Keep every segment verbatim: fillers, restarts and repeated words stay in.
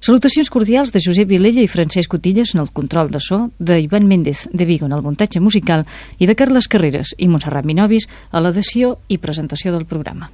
Salutacions cordials de Josep Vilella i Francesc Cotillas en el control de so, d'Ivan Méndez de Vigo en el muntatge musical i de Carles Carreras i Montserrat Minovis a l'edició i presentació del programa.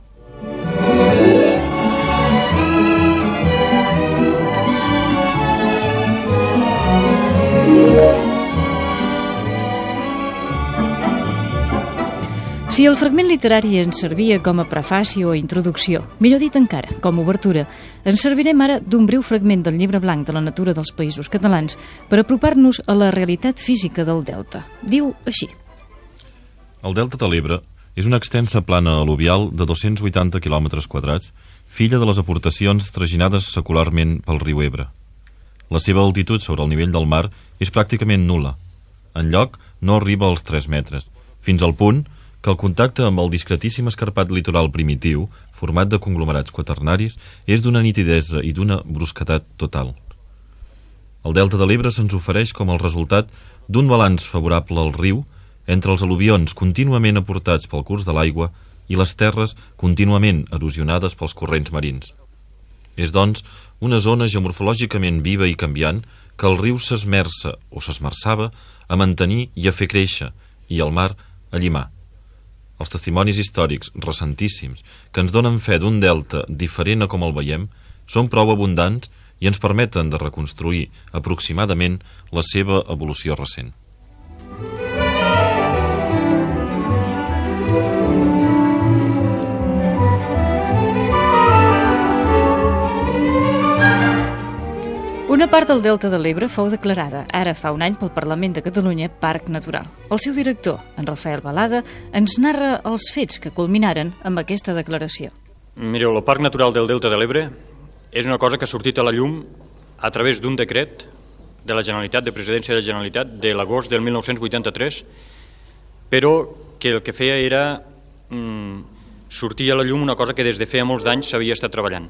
Si el fragment literari ens servia com a prefaci o introducció, millor dit encara, com a obertura, ens servirem ara d'un breu fragment del Llibre Blanc de la Natura dels Països Catalans per apropar-nos a la realitat física del delta. Diu així. El delta de l'Ebre és una extensa plana al·luvial de dos-cents vuitanta quilòmetres quadrats, filla de les aportacions traginades secularment pel riu Ebre. La seva altitud sobre el nivell del mar és pràcticament nul·la. Enlloc no arriba als tres metres, fins al punt que el contacte amb el discretíssim escarpat litoral primitiu, format de conglomerats quaternaris, és d'una nitidesa i d'una brusquetat total. El delta de l'Ebre se'ns ofereix com el resultat d'un balanç favorable al riu entre els al·luvions contínuament aportats pel curs de l'aigua i les terres contínuament erosionades pels corrents marins. És, doncs, una zona geomorfològicament viva i canviant que el riu s'esmerça o s'esmerçava a mantenir i a fer créixer, i el mar a llimar. Els testimonis històrics recentíssims que ens donen fe d'un delta diferent a com el veiem són prou abundants i ens permeten de reconstruir aproximadament la seva evolució recent. Una part del delta de l'Ebre fou declarada, ara fa un any, pel Parlament de Catalunya Parc Natural. El seu director, en Rafael Balada, ens narra els fets que culminaren amb aquesta declaració. Mireu, el Parc Natural del Delta de l'Ebre és una cosa que ha sortit a la llum a través d'un decret de la Generalitat, de Presidència de la Generalitat, de l'agost del mil nou-cents vuitanta-tres, però que el que feia era mm, sortir a la llum una cosa que des de feia molts d'anys s'havia estat treballant.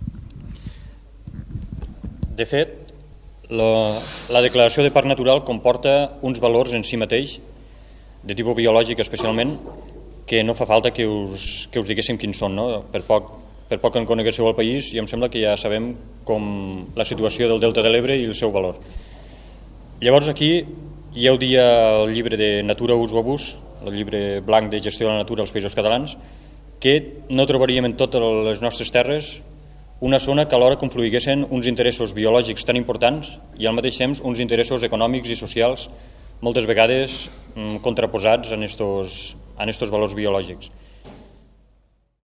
De fet, la, la declaració de parc natural comporta uns valors en si mateix, de tipus biològic especialment, que no fa falta que us, que us diguéssim quins són, no? Per poc, per poc que en coneguéssiu el país, i em sembla que ja sabem com la situació del Delta de l'Ebre i el seu valor. Llavors aquí hi heu dia el llibre de Natura Us Vobus, el llibre blanc de gestió de la natura als Països Catalans, que no trobaríem en totes les nostres terres una zona que alhora confluïguessin uns interessos biològics tan importants i al mateix temps uns interessos econòmics i socials moltes vegades contraposats en estos, en estos valors biològics.